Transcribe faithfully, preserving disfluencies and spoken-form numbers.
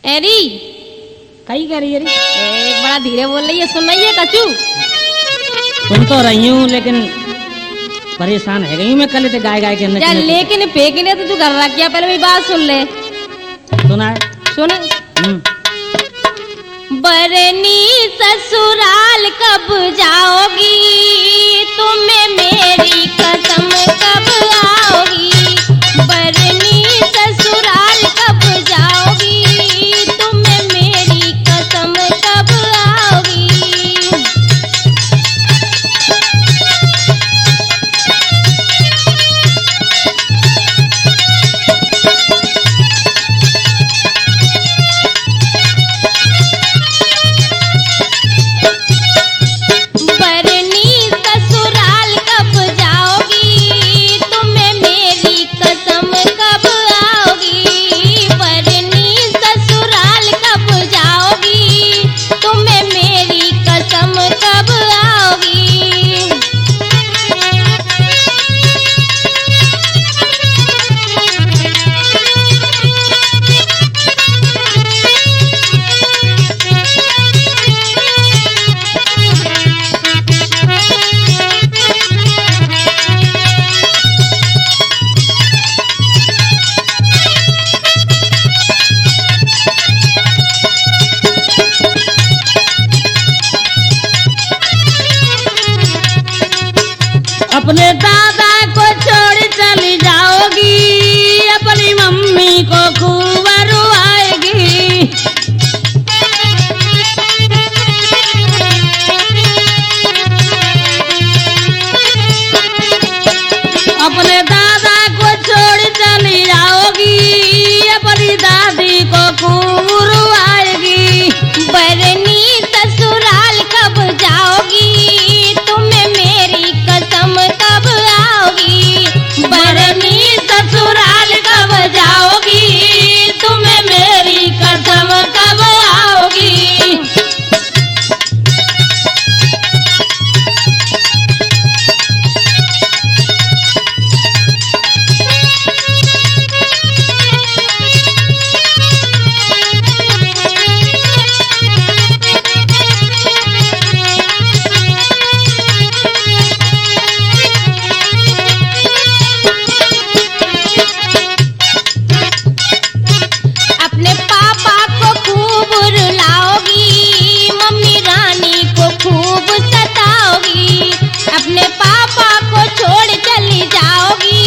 एरी कही कह रही है री? एक बड़ा धीरे बोल रही है, सुन रही है कचू? सुन तो रही हूँ लेकिन परेशान है गई मैं कल इतने गाय गाय के अंदर चल लेकिन फेंकने तो तू कर रहा क्या, पहले मेरी बात सुन ले। सुना है? सुन। हम्म। बरनी ससुराल कब जाओगी, तुम्हें मेरी कसम कब आओगी। बरनी ससुराल कब जाओगी, तुम्हें मेरी कसम कब आओगी। अपने दादा को छोड़ चली जाओगी, अपनी मम्मी को खूब रुआएगी। अपने दादा को छोड़ चली जाओगी, अपनी दादी को खूब रुआएगी। बरनी ससुराल कब जाओगी, तुम्हें मेरी कसम कब आओगी। बरनी ससुराल कब जाओगी, तुम्हें मेरी कसम कब आओगी। अपने पापा को खूब रुलाओगी, मम्मी रानी को खूब सताओगी। अपने पापा को छोड़ चली जाओगी,